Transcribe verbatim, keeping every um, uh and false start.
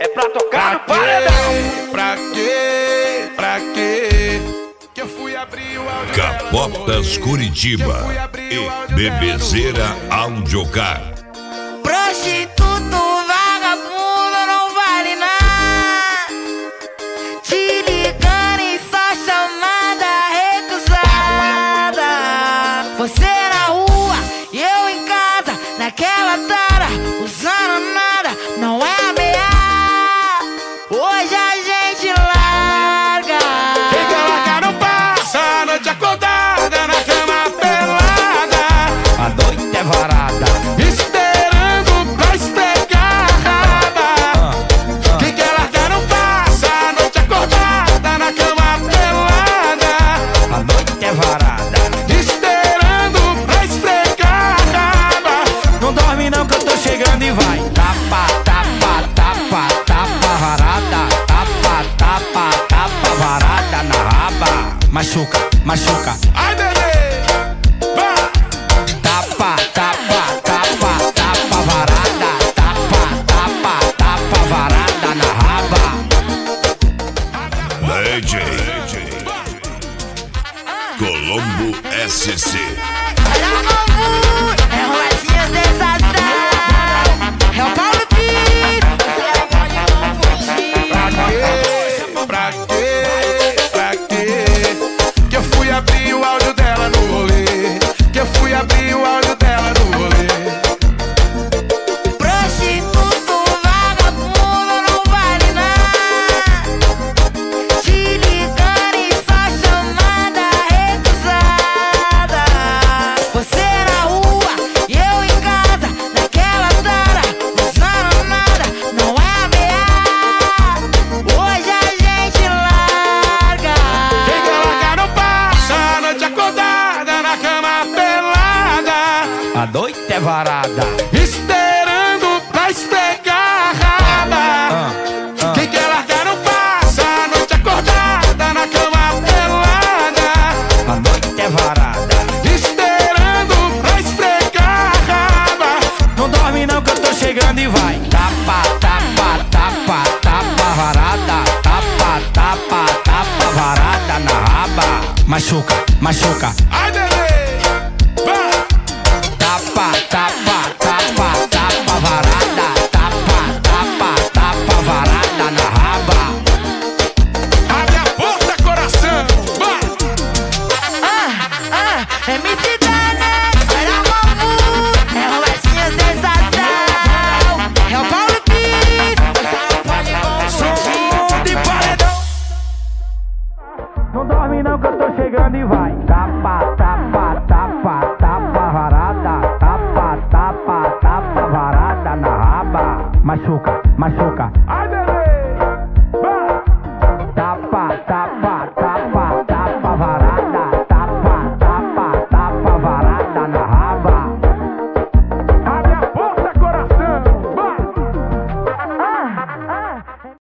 é pra tocar no paredão. Pra quê? Pra quê? Que eu fui abrir o áudio Capotas Curitiba e Bebezeira Audiocar. Prostituto, vagabundo, não vale nada. Te ligando e só chamada recusada. Você na rua e eu em casa, naquela tara, usando nada, não é ameaça. Hoje a gente larga. Quem quer largar não passa a noite acordada na cama pelada. A noite é varada, Esperando pra esfregar a raba. Quem quer largar não passa a noite acordada na cama pelada. a noite é varada. Esperando pra esfregar a raba. Não dorme não que eu tô chegando e vai. Tapa, tapa, tapa, tapa varada. Tapa, tapa, tapa varada na raba. Machuca, machuca. Ai, bebê, vai. Tapa, tapa, tapa, tapa varada. Tapa, tapa, tapa varada na raba. D J Colombo S C. É um latinha sensação. É o Paulo Pires. Você pode não fugir. Pra quê? Pra quê? Que eu fui abrir o áudio dela no rolê. Que eu fui abrir o áudio dela no rolê. Prostituto, vagabundo, não vale nada. Te ligando e só chamada recusada. Você na rua e eu em casa, naquela tara, usando nada, não é ameaça. Hoje a gente larga. Quem quer largar não passa a noite acordada na cama pelada. A noite é varada. Esperando pra esfregar a raba. Quem quer largar não passa a noite acordada na cama pelada. A noite é varada. Esperando pra esfregar a raba. Não dorme não que eu tô chegando e vai. Tapa, tapa, tapa, tapa varada. Tapa, tapa, tapa varada na raba. Machuca, machuca. Ai, bebê, vai. Tapa, tapa, tapa, tapa varada. Tapa, tapa, tapa varada na raba. Abre a porta, coração, vai. Ah, ah, M C Dana, olha o povo. É o latinha sensação. É o Paulo Pires. Você não pode confundir. Som de paredão. Não dorme não que eu tô chegando e vai. Tapa, tapa, tapa, tapa varada. Tapa, tapa, tapa varada na raba. Machuca, machuca. Ai, bebê, vai. Tapa, tapa,